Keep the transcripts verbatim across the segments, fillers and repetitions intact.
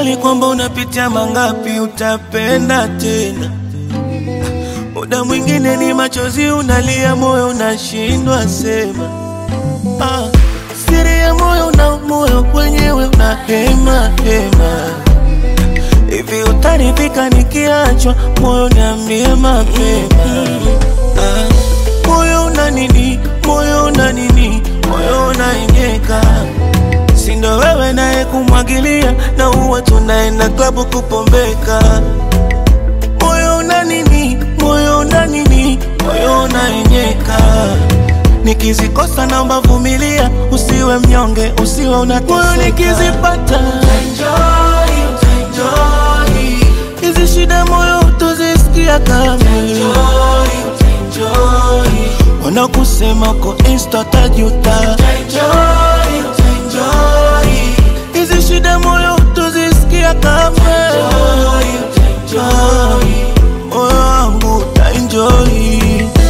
Ukweli kwamba unapitia mangapi utapenda tena. Muda mwingine ni machozi unalia, moyo unashindwa sema. ah, Siri ya moyo na moyo kwenyewe unahema hema. Hivi utanifika nikiachwa, moyo niambie mapema. ah, Moyo una nini, moyo una nini, moyo unaenyeka. Sindo wewe nae kumwagilia, na uwa tunaenda klabu kupombeka. Moyo una nini, moyo una nini, moyo unaenyeka. Nikizikosa naomba vumilia, usiwe mnyonge, usiwe unateseka. Moyo nikizipata enjoy, enjoy. Hizi shida moyo utozisikia kama enjoy, enjoy. Wanakusema ko insta tajuta enjoy, enjoy. Hizi shida moyo utozisikia kama enjoy, enjoy. Moyo wangu uta enjoy.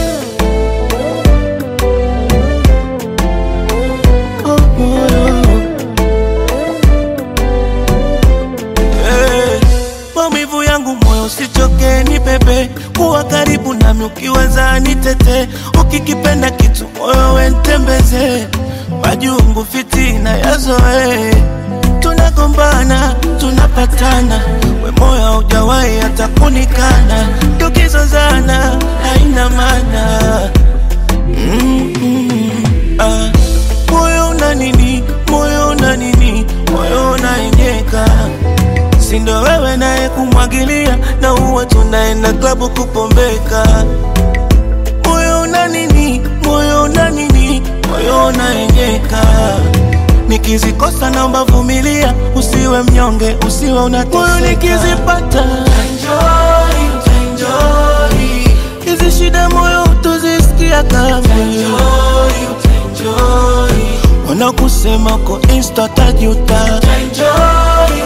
Maumivu yangu moyo usichoke ni pepe. Kuwa karibu nami ukiweza nitete. Ukikipenda kitu moyo wentembeze. Majungu fitina yazoe. Tunagombana, tunapatana. We moyo haujawahi hata kunikana. Tukizozana, haina maana. mm -hmm. ah. Moyo una nini, moyo una nini, moyo unaenyeka. Sindo wewe nae kumwagilia, na uwa tunaenda klabu kupombeka. Moyo una nini, moyo una nini, moyo unaenyeka. Nikizikosa naomba vumilia, usiwe mnyonge, usiwe unateseka. Moyo nikizipata enjoy, enjoy. Hizi shida moyo utozisikia kama enjoy, enjoy. Wanakusema ko insta tajuta enjoy,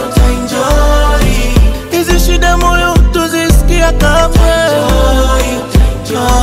enjoy. Hizi shida moyo utozisikia kama enjoy, enjoy.